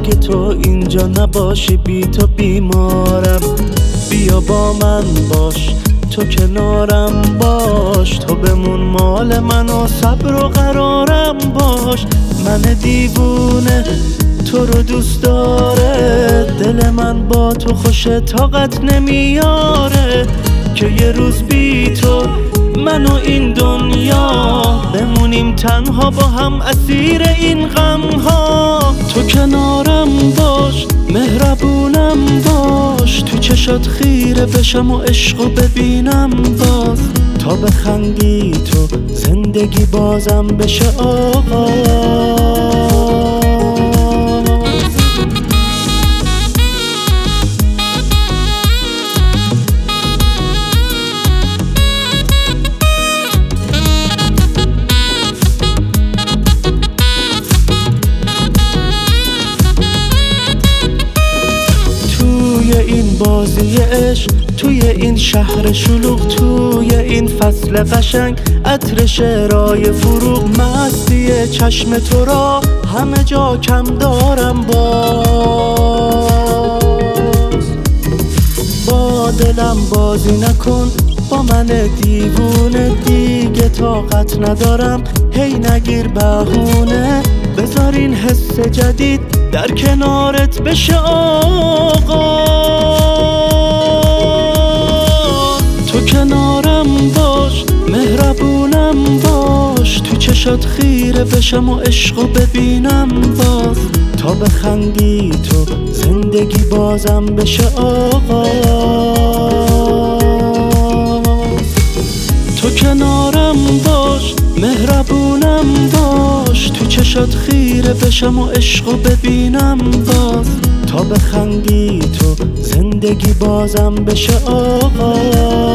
اگه تو اینجا نباشی بی تو بیمارم. بیا با من باش، تو کنارم باش، تو بمون مال من و صبر و قرارم باش. من دیوونه تو رو دوست داره، دل من با تو خوشه طاقت نمیاره که یه روز بی تو من و این دنیا بمونیم تنها با هم اسیر این غم ها. تو کنارم باش، مهربونم باش، تو چشات خیره بشم و عشقو ببینم باز. تا بخندی تو زندگی بازم بشه آغاز. توی این بازی عشق، توی این شهر شلوغ، توی این فصل قشنگ، عطر شعرهای فروغ، مستی چشم تو را همه جا کم دارم باز. با دلم بازی نکن، با من دیوونه، دیگه طاقت ندارم، هی نگیر بهونه. بذار این حس جدید در کنارت بشه آغاز. تو کنارم باش، مهربونم باش، تو چشات خیره بشم و عشقو ببینم باز. تا بخندی تو زندگی بازم بشه آغاز. تو کنارم باش، مهربونم باش، تو چشات خیره بشم و عشقو ببینم باز. تا بخندی تو زندگی بازم بشه آغاز.